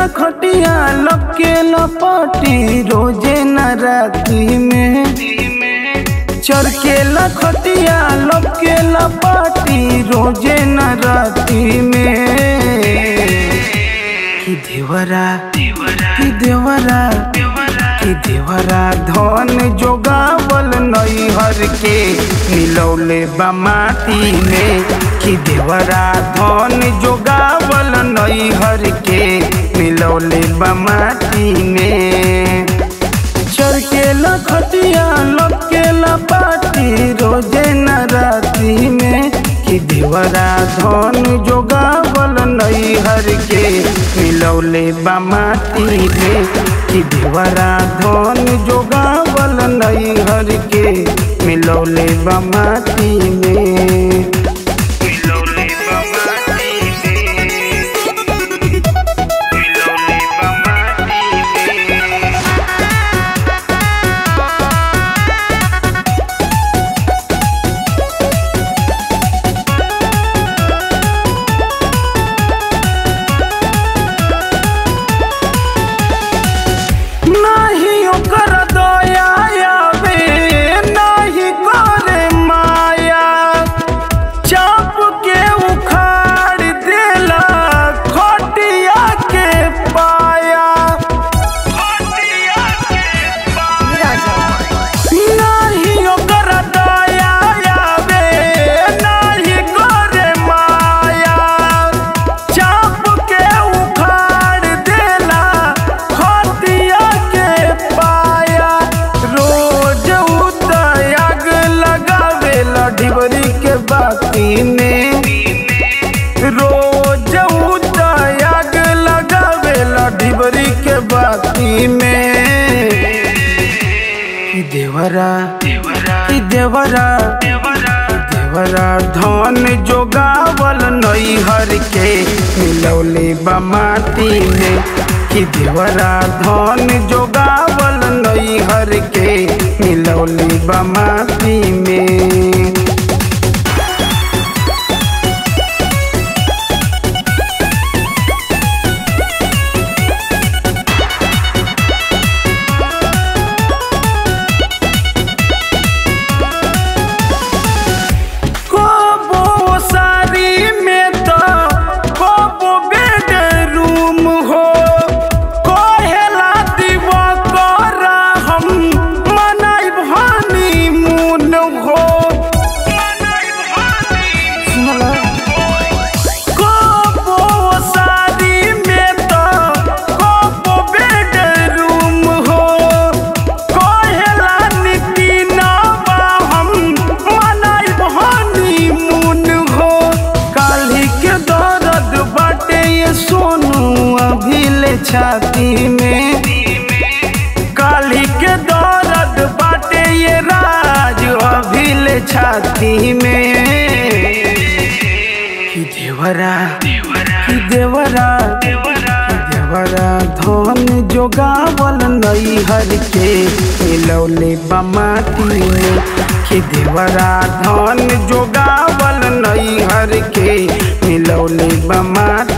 खटिया लपके लपटी रोजे न राती में चरकेला खटिया लपके लपटी रोजे न राती में कि देवरा धन जोगावल नैहर के मिलौले बा माटी में कि देवरा धन जोगावल नैहर के मिलौले बा माटी में चरकेला खटिया लपकेला पाटी रोजे न राती में कि देवरा धन जोगावल नैहर के मिलौले बा माटी में कि देवरा धन जोगावल नैहर के मिलौले बा माटी में ढिबरी के बाती में रोज आग लगावेला ढिबरी के बाती में कि देवरा धन जोगावल नैहर के मिलौले बा माटी में कि देवरा धन जोगावल नैहर के मिलौले बा माटी में छाती में काली के दर्द बाटे ये राज अभिले छाती में कि देवरा धन जोगावल नैहर के मिलौले बा माटी में कि देवरा धन जोगावल नैहर के मिलौले बा माटी